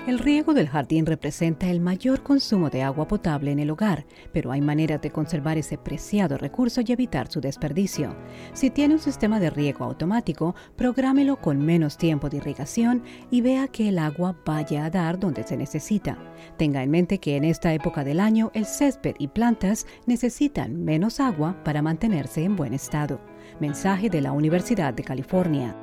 El riego del jardín representa el mayor consumo de agua potable en el hogar, pero hay maneras de conservar ese preciado recurso y evitar su desperdicio. Si tiene un sistema de riego automático, prográmelo con menos tiempo de irrigación y vea que el agua vaya a dar donde se necesita. Tenga en mente que en esta época del año el césped y plantas necesitan menos agua para mantenerse en buen estado. Mensaje de la Universidad de California.